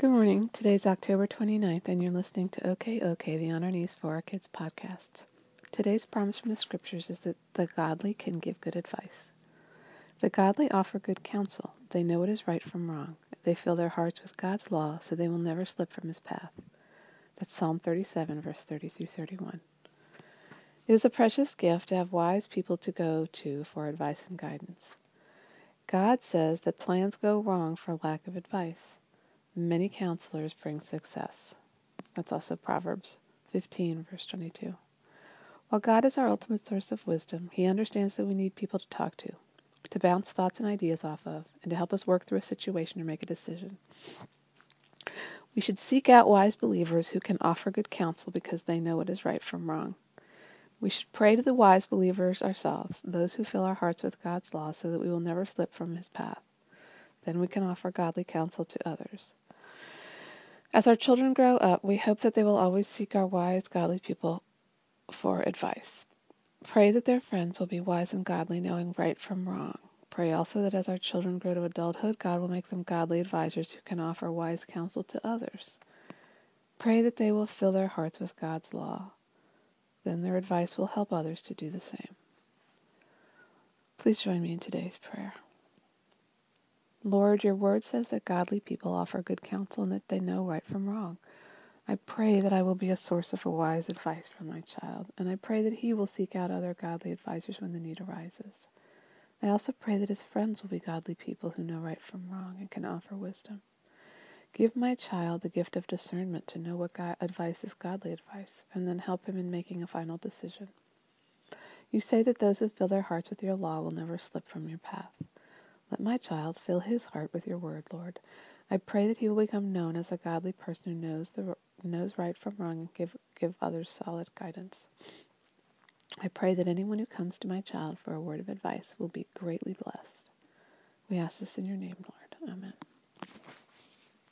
Good morning. Today's October 29th, and you're listening to OK, the On Our Knees for Our Kids podcast. Today's promise from the scriptures is that the godly can give good advice. The godly offer good counsel. They know what is right from wrong. They fill their hearts with God's law, so they will never slip from his path. That's Psalm 37, verse 30 through 31. It is a precious gift to have wise people to go to for advice and guidance. God says that plans go wrong for lack of advice. Many counselors bring success. That's also Proverbs 15, verse 22. While God is our ultimate source of wisdom, he understands that we need people to talk to bounce thoughts and ideas off of, and to help us work through a situation or make a decision. We should seek out wise believers who can offer good counsel because they know what is right from wrong. We should pray to the wise believers ourselves, those who fill our hearts with God's law so that we will never slip from his path. Then we can offer godly counsel to others. As our children grow up, we hope that they will always seek our wise, godly people for advice. Pray that their friends will be wise and godly, knowing right from wrong. Pray also that as our children grow to adulthood, God will make them godly advisors who can offer wise counsel to others. Pray that they will fill their hearts with God's law. Then their advice will help others to do the same. Please join me in today's prayer. Lord, your word says that godly people offer good counsel and that they know right from wrong. I pray that I will be a source of wise advice for my child, and I pray that he will seek out other godly advisors when the need arises. I also pray that his friends will be godly people who know right from wrong and can offer wisdom. Give my child the gift of discernment to know what advice is godly advice, and then help him in making a final decision. You say that those who fill their hearts with your law will never slip from your path. Let my child fill his heart with your word, Lord. I pray that he will become known as a godly person who knows right from wrong and give others solid guidance. I pray that anyone who comes to my child for a word of advice will be greatly blessed. We ask this in your name, Lord. Amen.